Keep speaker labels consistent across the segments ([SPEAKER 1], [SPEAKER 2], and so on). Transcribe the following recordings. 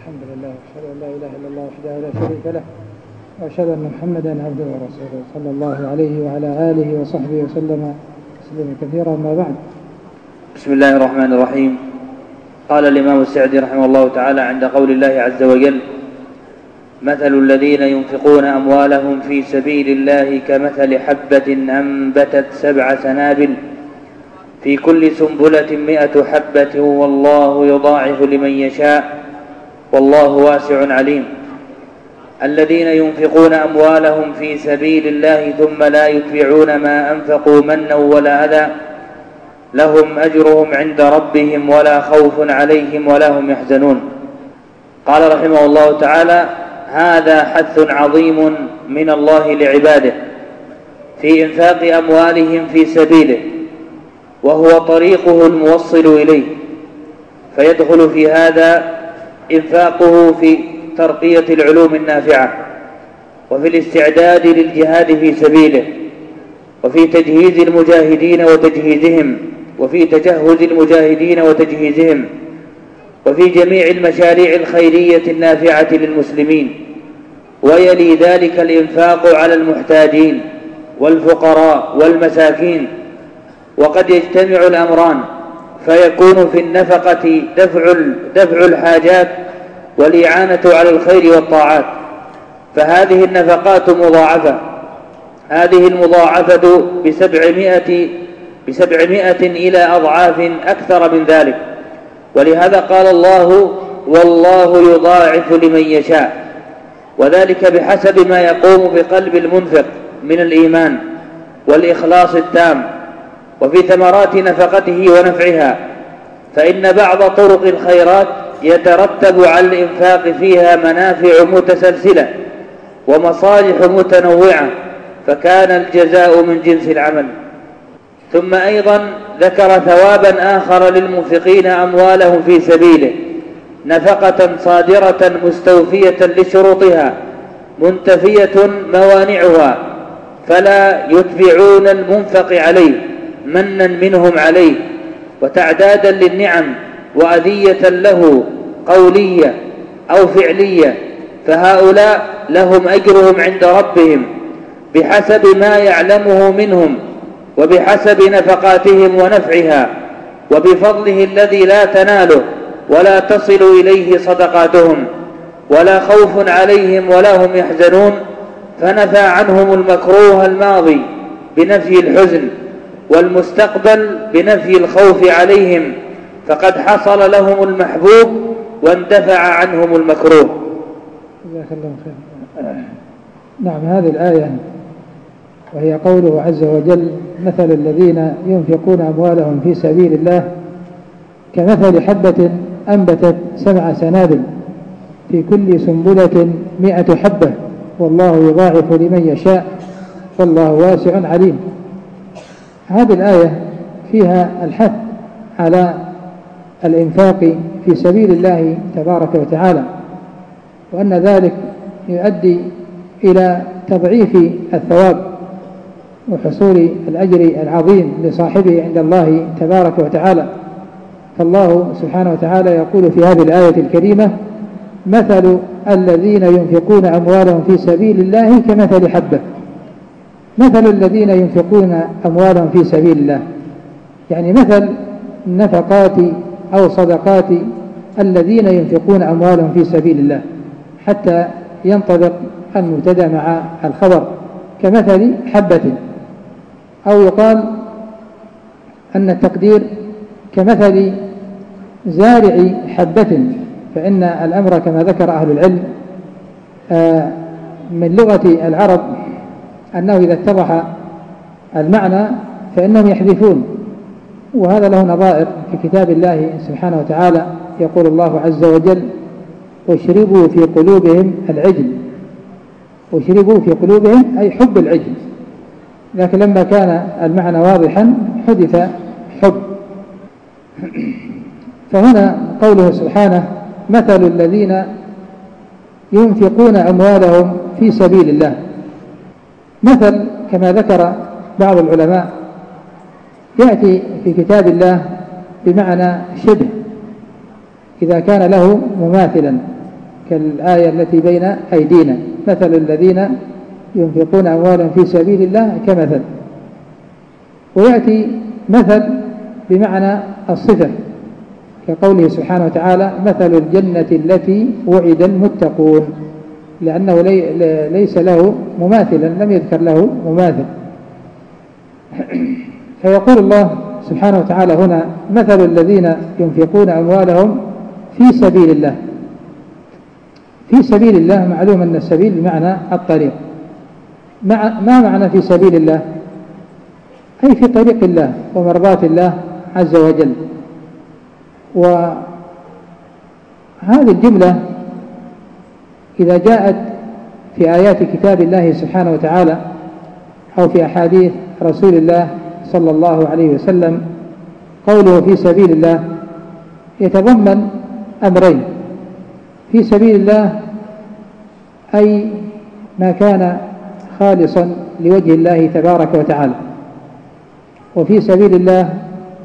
[SPEAKER 1] الحمد لله وأشهد أن لا إله إلا الله وحده لا شريك له وأشهد أن محمدا عبده ورسوله صلى الله عليه وعلى آله وصحبه وسلم تسليما كثيرا. ما بعد.
[SPEAKER 2] بسم الله الرحمن الرحيم. قال الإمام السعدي رحمه الله تعالى عند قول الله عز وجل: مثل الذين ينفقون أموالهم في سبيل الله كمثل حبة أنبتت 7 سنابل في كل سنبلة 100 حبة والله يضاعف لمن يشاء والله واسع عليم. الذين ينفقون أموالهم في سبيل الله ثم لا يتبعون ما أنفقوا منا ولا أذى لهم أجرهم عند ربهم ولا خوف عليهم ولا هم يحزنون. قال رحمه الله تعالى: هذا حث عظيم من الله لعباده في إنفاق أموالهم في سبيله، وهو طريقه الموصل إليه، فيدخل في هذا إنفاقه في ترقية العلوم النافعة، وفي الاستعداد للجهاد في سبيله، وفي تجهيز المجاهدين وتجهيزهم، وفي تجهز المجاهدين وتجهيزهم، وفي جميع المشاريع الخيرية النافعة للمسلمين. ويلي ذلك الإنفاق على المحتاجين والفقراء والمساكين. وقد يجتمع الأمران، فيكون في النفقة دفع الحاجات والإعانة على الخير والطاعات، فهذه النفقات مضاعفة، هذه المضاعفة ب700 إلى أضعاف أكثر من ذلك. ولهذا قال الله: والله يضاعف لمن يشاء، وذلك بحسب ما يقوم بقلب المنفق من الإيمان والإخلاص التام، وفي ثمرات نفقته ونفعها. فإن بعض طرق الخيرات يترتب على الإنفاق فيها منافع متسلسلة ومصالح متنوعة، فكان الجزاء من جنس العمل. ثم أيضا ذكر ثوابا آخر للمنفقين أموالهم في سبيله، نفقة صادرة مستوفية لشروطها منتفية موانعها، فلا يتبعون المنفق عليه منا منهم عليه وتعدادا للنعم وأذية له قولية أو فعلية، فهؤلاء لهم أجرهم عند ربهم بحسب ما يعلمه منهم وبحسب نفقاتهم ونفعها وبفضله الذي لا تناله ولا تصل إليه صدقاتهم، ولا خوف عليهم ولا هم يحزنون. فنفى عنهم المكروه الماضي بنفي الحزن، والمستقبل بنفي الخوف عليهم، فقد حصل لهم المحبوب واندفع عنهم المكروه.
[SPEAKER 1] جزاك الله خير. نعم، هذه الآية وهي قوله عز وجل: مثل الذين ينفقون أموالهم في سبيل الله كمثل حبة أنبتت 7 سنابل في كل سنبلة 100 حبة والله يضاعف لمن يشاء والله واسع عليم. هذه الآية فيها الحث على الإنفاق في سبيل الله تبارك وتعالى، وأن ذلك يؤدي إلى تضعيف الثواب وحصول الأجر العظيم لصاحبه عند الله تبارك وتعالى. فالله سبحانه وتعالى يقول في هذه الآية الكريمة: مثل الذين ينفقون أموالهم في سبيل الله كمثل حبة. مثل الذين ينفقون أموالهم في سبيل الله، يعني مثل نفقات أو صدقات الذين ينفقون أموالهم في سبيل الله، حتى ينطبق المبتدأ مع الخبر، كمثل حبة. أو يقال أن التقدير كمثل زارع حبة، فإن الأمر كما ذكر أهل العلم من لغة العرب أنه إذا اتضح المعنى فإنهم يحذفون، وهذا له نظائر في كتاب الله سبحانه وتعالى. يقول الله عز وجل: واشربوا في قلوبهم العجل. واشربوا في قلوبهم أي حب العجل، لكن لما كان المعنى واضحا حدث حب. فهنا قوله سبحانه: مثل الذين ينفقون أموالهم في سبيل الله. مثل كما ذكر بعض العلماء يأتي في كتاب الله بمعنى شبه إذا كان له مماثلا، كالآية التي بين أيدينا: مثل الذين ينفقون أموالا في سبيل الله كمثل. ويأتي مثل بمعنى الصفة كقوله سبحانه وتعالى: مثل الجنة التي وعد المتقون، لأنه ليس له مماثلا، لم يذكر له مماثل. فيقول الله سبحانه وتعالى هنا: مثل الذين ينفقون أموالهم في سبيل الله. في سبيل الله معلوم أن السبيل بمعنى الطريق. ما معنى في سبيل الله؟ أي في طريق الله ومرضاة الله عز وجل. وهذه الجملة إذا جاءت في آيات كتاب الله سبحانه وتعالى أو في أحاديث رسول الله صلى الله عليه وسلم، قوله في سبيل الله يتضمن أمرين: في سبيل الله أي ما كان خالصا لوجه الله تبارك وتعالى، وفي سبيل الله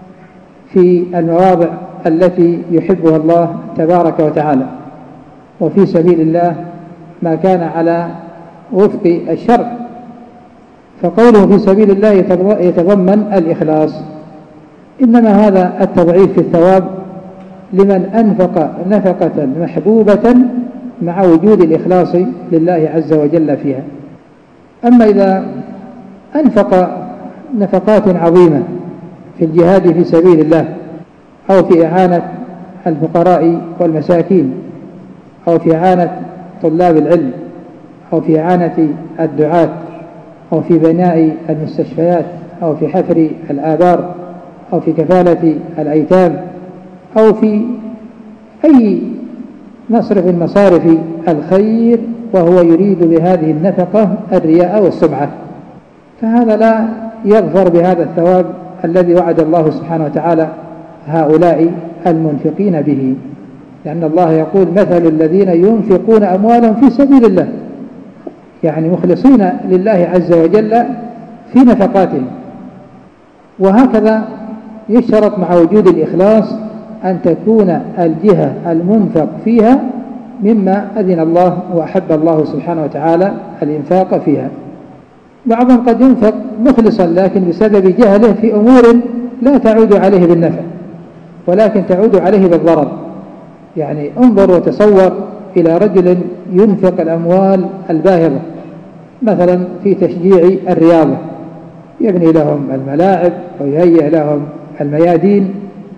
[SPEAKER 1] في المواضع التي يحبها الله تبارك وتعالى، وفي سبيل الله ما كان على وفق الشرع. فقوله في سبيل الله يتضمن الإخلاص. إنما هذا التضعيف في الثواب لمن أنفق نفقة محبوبة مع وجود الإخلاص لله عز وجل فيها. أما إذا أنفق نفقات عظيمة في الجهاد في سبيل الله، أو في إعانة الفقراء والمساكين، أو في إعانة طلاب العلم، أو في إعانة الدعاة، أو في بناء المستشفيات، أو في حفر الآبار، أو في كفالة الأيتام، أو في أي مصرف من مصارف الخير، وهو يريد بهذه النفقة الرياء والسمعة، فهذا لا يظفر بهذا الثواب الذي وعد الله سبحانه وتعالى هؤلاء المنفقين به. لأن الله يقول: مثل الذين ينفقون أموالهم في سبيل الله، يعني مخلصين لله عز وجل في نفقاتهم. وهكذا يشترط مع وجود الإخلاص أن تكون الجهة المنفق فيها مما أذن الله وأحب الله سبحانه وتعالى الإنفاق فيها. بعضهم قد ينفق مخلصا لكن بسبب جهله في أمور لا تعود عليه بالنفع ولكن تعود عليه بالضرر. يعني انظر وتصور إلى رجل ينفق الأموال الباهظة مثلا في تشجيع الرياضة، يبني لهم الملاعب ويهيئ لهم الميادين،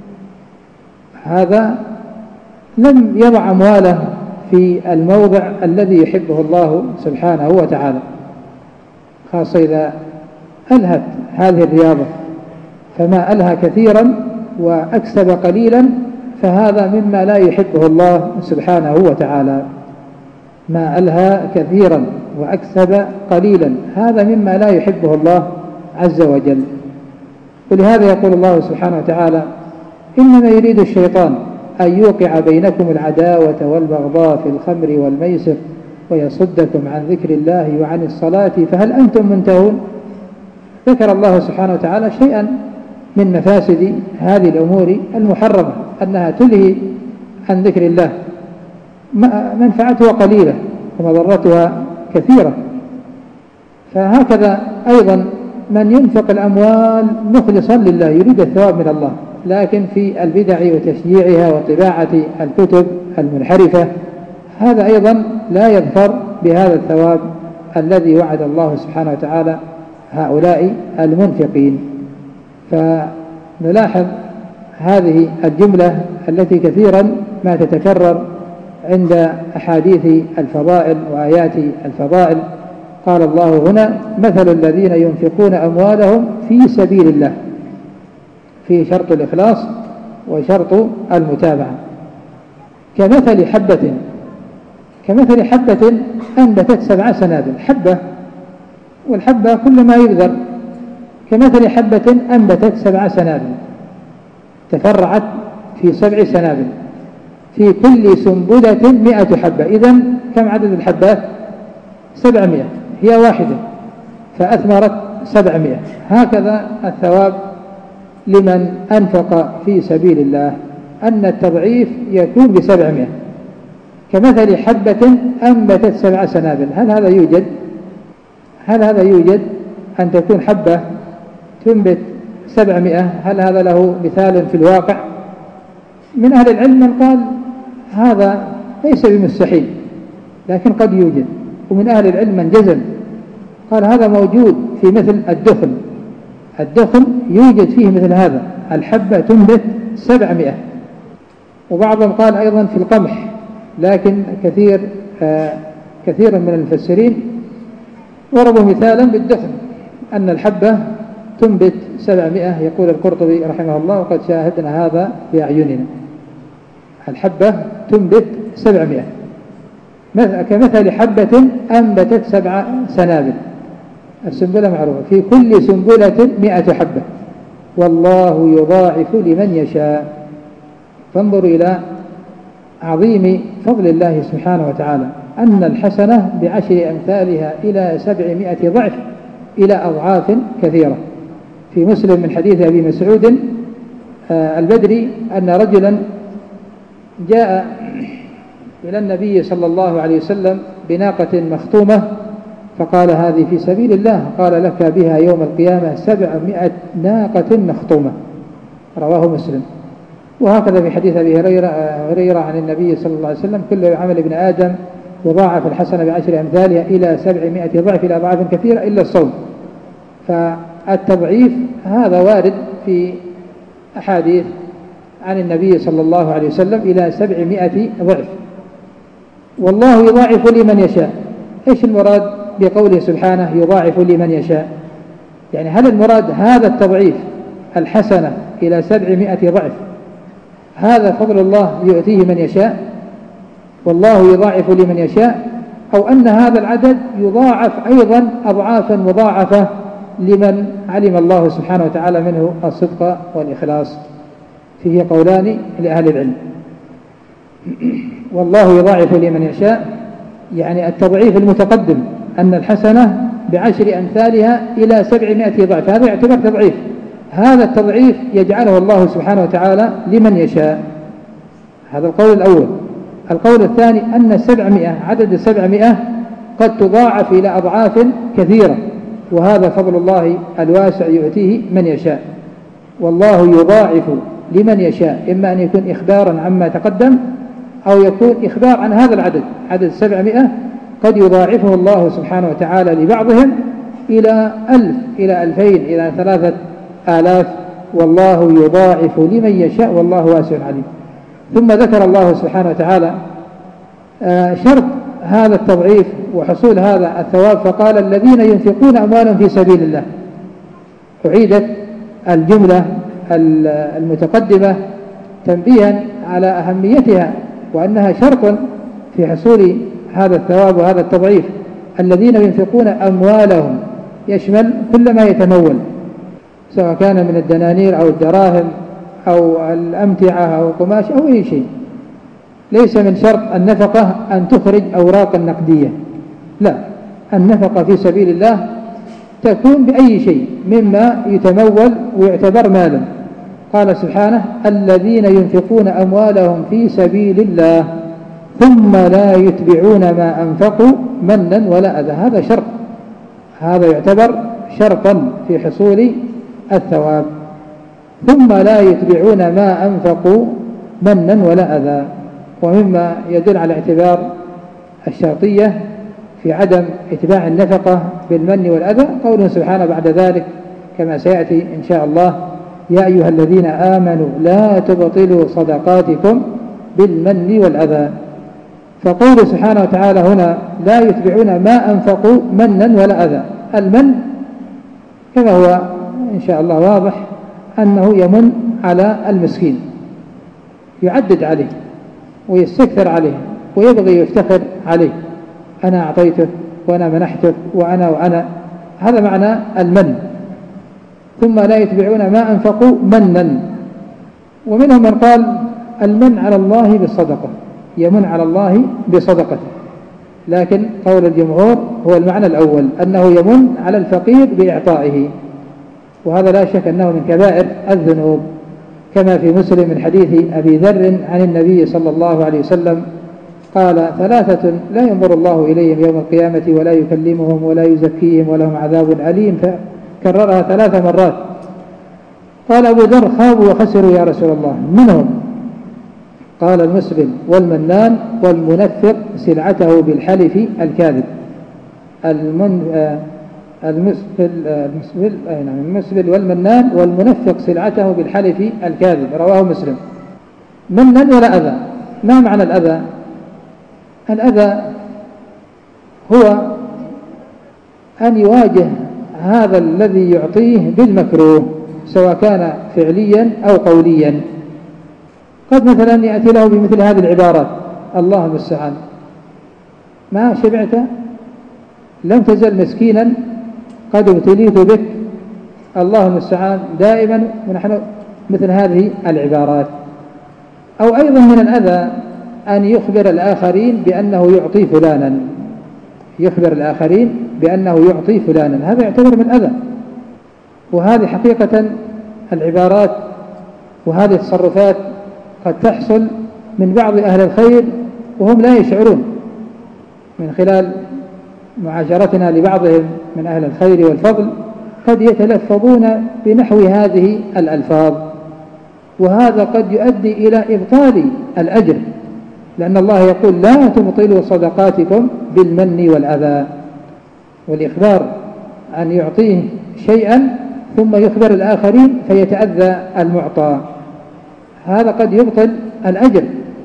[SPEAKER 1] هذا لم يضع أمواله في الموضع الذي يحبه الله سبحانه وتعالى، خاصة إذا ألهت هذه الرياضة، فما ألهى كثيرا وأكسب قليلا فهذا مما لا يحبه الله سبحانه وتعالى. ما ألهى كثيرا وأكسب قليلا هذا مما لا يحبه الله عز وجل. ولهذا يقول الله سبحانه وتعالى: إنما يريد الشيطان أن يوقع بينكم العداوة والبغضاء في الخمر والميسر ويصدكم عن ذكر الله وعن الصلاة فهل أنتم منتهون. ذكر الله سبحانه وتعالى شيئا من مفاسد هذه الأمور المحرمة، أنها تلهي عن ذكر الله، منفعتها قليلة ومضرتها كثيرة. فهكذا أيضا من ينفق الأموال مخلصا لله يريد الثواب من الله، لكن في البدع وتشجيعها وطباعة الكتب المنحرفة هذا أيضا لا يظفر بهذا الثواب الذي وعد الله سبحانه وتعالى هؤلاء المنفقين. فنلاحظ هذه الجملة التي كثيرا ما تتكرر عند أحاديث الفضائل وآيات الفضائل. قال الله هنا: مثل الذين ينفقون أموالهم في سبيل الله، في شرط الإخلاص وشرط المتابعة. كمثل حبة أنبتت 7 سنابل، حبة والحبة كل ما يبذر، كمثل حبة أنبتت 7 سنابل تفرعت في 7 سنابل في كل سنبلة 100 حبة. إذن كم عدد الحبات؟ 700، هي واحدة فأثمرت 700. هكذا الثواب لمن أنفق في سبيل الله، أن التضعيف يكون ب700، كمثل حبة أنبتت 7 سنابل. هل هذا يوجد أن تكون حبة تنبت 700؟ هل هذا له مثال في الواقع؟ من أهل العلم من قال هذا ليس بمستحيل لكن قد يوجد، ومن أهل العلم من جزم قال هذا موجود في مثل الدخن يوجد فيه مثل هذا، الحبة تنبت 700. وبعضهم قال أيضا في القمح، لكن كثير من المفسرين ضربوا مثالا بالدخن أن الحبة تنبت 700. يقول القرطبي رحمه الله وقد شاهدنا هذا بأعيننا، الحبة تنبت 700 كمثل حبة أنبتت 7 سنابل. السنبلة معروفة، في كل سنبلة 100 حبة والله يضاعف لمن يشاء. فانظروا إلى عظيم فضل الله سبحانه وتعالى، أن الحسنة ب10 أمثالها إلى 700 ضعف إلى أضعاف كثيرة. في مسلم من حديث أبي مسعود البدري أن رجلا جاء إلى النبي صلى الله عليه وسلم بناقة مخطومة فقال هذه في سبيل الله، قال لك بها يوم القيامة 700 ناقة مخطومة، رواه مسلم. وهكذا في حديث أبي هريرة عن النبي صلى الله عليه وسلم كل عمل ابن آدم يضاعف الحسنة ب10 أمثالها إلى 700 ضعف إلى أضعاف كثيرة إلا الصوم. فالتضعيف هذا وارد في أحاديث عن النبي صلى الله عليه وسلم إلى 700 ضعف. والله يضاعف لمن يشاء. إيش المراد بقوله سبحانه يضاعف لمن يشاء؟ يعني هل المراد هذا التضعيف الحسنة إلى 700 ضعف هذا فضل الله يؤتيه من يشاء والله يضاعف لمن يشاء، أو أن هذا العدد يضاعف أيضا أضعافا مضاعفة لمن علم الله سبحانه وتعالى منه الصدق والإخلاص؟ فيه قولان لأهل العلم. والله يضاعف لمن يشاء يعني التضعيف المتقدم أن الحسنة ب10 أمثالها إلى 700 ضعف، هذا يعتبر تضعيف. هذا التضعيف يجعله الله سبحانه وتعالى لمن يشاء. هذا القول الأول. القول الثاني أن 700 عدد 700 قد تضاعف إلى أضعاف كثيرة، وهذا فضل الله الواسع يؤتيه من يشاء. والله يضاعف لمن يشاء، إما أن يكون إخبارا عما تقدم أو يكون إخبار عن هذا العدد، عدد 700 قد يضاعفه الله سبحانه وتعالى لبعضهم إلى 1000 إلى 2000 إلى 3000. والله يضاعف لمن يشاء والله واسع عليم. ثم ذكر الله سبحانه وتعالى شرط هذا التضعيف وحصول هذا الثواب، فقال الذين ينفقون أموالهم في سبيل الله. أعيدت الجملة المتقدمة تنبيها على أهميتها وأنها شرط في حصول هذا الثواب وهذا التضعيف. الذين ينفقون أموالهم يشمل كل ما يتمول، سواء كان من الدنانير أو الدراهم أو الأمتعة أو القماش أو أي شيء. ليس من شرط النفقة أن تخرج أوراقا نقدية، لا، النفقة في سبيل الله تكون بأي شيء مما يتمول ويعتبر مالا. قال سبحانه الذين ينفقون أموالهم في سبيل الله ثم لا يتبعون ما أنفقوا منا ولا أذى. هذا شرط، هذا يعتبر شرطا في حصول الثواب. ثم لا يتبعون ما أنفقوا منا ولا أذى. ومما يدل على اعتبار الشرطية في عدم اتباع النفقة بالمن والأذى قوله سبحانه بعد ذلك كما سيأتي إن شاء الله يا أيها الذين آمنوا لا تبطلوا صدقاتكم بالمن والأذى. فقوله سبحانه وتعالى هنا لا يتبعون ما أنفقوا منا ولا أذى. المن كما هو إن شاء الله واضح أنه يمن على المسكين، يعدد عليه ويستكثر عليه ويبغي يفتخر عليه، أنا أعطيته وأنا منحته وأنا هذا معنى المن. ثم لا يتبعون ما أنفقوا منا. ومنهم من قال المن على الله بالصدقة، يمن على الله بصدقته، لكن قول الجمهور هو المعنى الأول أنه يمن على الفقير بإعطائه، وهذا لا شك أنه من كبائر الذنوب، كما في مسلم من حديث أبي ذر عن النبي صلى الله عليه وسلم قال: 3 لا ينظر الله إليهم يوم القيامة ولا يكلمهم ولا يزكيهم ولهم عذاب أليم، فكررها 3 مرات. قال أبو ذر: خابوا وخسروا يا رسول الله، من هم؟ قال: المسبل والمنان والمنفق سلعته بالحلف الكاذب. المسبل والمنان والمنفق سلعته بالحلف الكاذب، رواه مسلم. منن ولا أذى. ما معنى الأذى؟ الأذى هو أن يواجه هذا الذي يعطيه بالمكروه، سواء كان فعليا أو قوليا. قد مثلا يأتي له بمثل هذه العبارات: الله المستعان، ما شبعت، لم تزل مسكينا، قد ابتليت بك، الله المستعان دائما، ونحن مثل هذه العبارات. أو أيضا من الأذى أن يخبر الآخرين بأنه يعطي فلانا، يخبر الآخرين بأنه يعطي فلانا، هذا يعتبر من الأذى. وهذه حقيقة العبارات وهذه التصرفات قد تحصل من بعض أهل الخير وهم لا يشعرون، من خلال معاشرتنا لبعضهم من أهل الخير والفضل قد يتلفظون بنحو هذه الألفاظ، وهذا قد يؤدي إلى إبطال الأجر، لأن الله يقول: لا تبطلوا صدقاتكم بالمن والأذى. والإخبار أن يعطيه شيئا ثم يخبر الآخرين فيتأذى المعطى، هذا قد يبطل الأجر.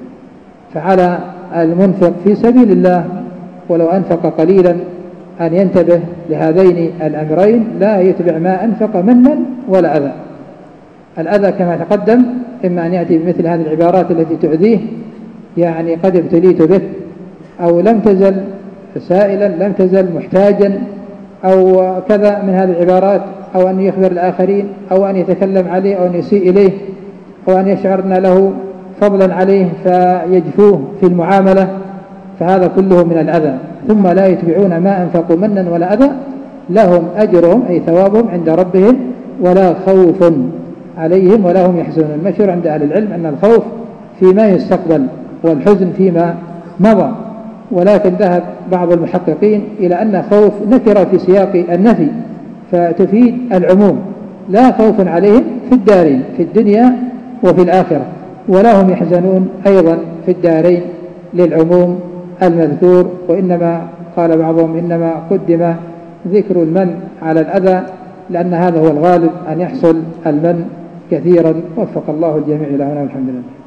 [SPEAKER 1] فعلى المنفق في سبيل الله ولو أنفق قليلا أن ينتبه لهذين الأمرين، لا يتبع ما أنفق منا ولا أذى. الأذى كما تقدم إما أن يأتي بمثل هذه العبارات التي تؤذيه، يعني قد ابتليت بك، أو لم تزل سائلا، لم تزل محتاجا، أو كذا من هذه العبارات، أو أن يخبر الآخرين، أو أن يتكلم عليه، أو أن يسيء إليه، أو أن يشعر أن له فضلا عليه فيجفوه في المعاملة، فهذا كله من الأذى. ثم لا يتبعون ما أنفقوا منا ولا أذى، لهم أجرهم أي ثوابهم عند ربهم ولا خوف عليهم ولا هم يحزنون. المشهور عند أهل العلم أن الخوف فيما يستقبل والحزن فيما مضى، ولكن ذهب بعض المحققين إلى أن خوف نكرة في سياق النفي فتفيد العموم، لا خوف عليهم في الدارين، في الدنيا وفي الآخرة، ولا هم يحزنون أيضا في الدارين للعموم المذكور. وإنما قال بعضهم: إنما قدم ذكر المن على الأذى، لأن هذا هو الغالب أن يحصل المن كثيرا. وفق الله الجميع إلى هنا، والحمد لله.